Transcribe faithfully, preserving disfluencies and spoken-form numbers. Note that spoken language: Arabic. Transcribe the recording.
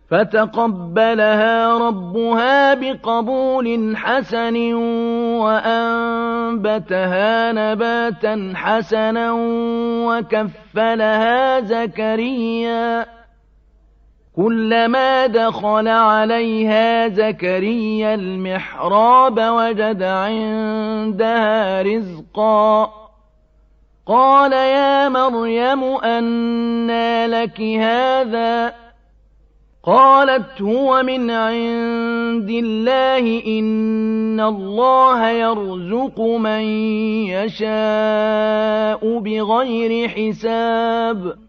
فَتَقَبَّلَهَا رَبُّهَا بِقَبُولٍ حَسَنٍ وَأَنبَتَهَا نَبَاتًا حَسَنًا وَكَفَّلَهَا زَكَرِيَّا ۖ كُلَّمَا دَخَلَ عَلَيْهَا زَكَرِيَّا الْمِحْرَابَ وَجَدَ عِندَهَا رِزْقًا قَالَ يَا مَرْيَمُ أَنَّىٰ لَكِ هَٰذَا ۖ قَالَتْ هُوَ مِنْ عِندِ اللَّهِ ۖ إِنَّ اللَّهَ يَرْزُقُ مَن يَشَاءُ بِغَيْرِ حِسَابٍ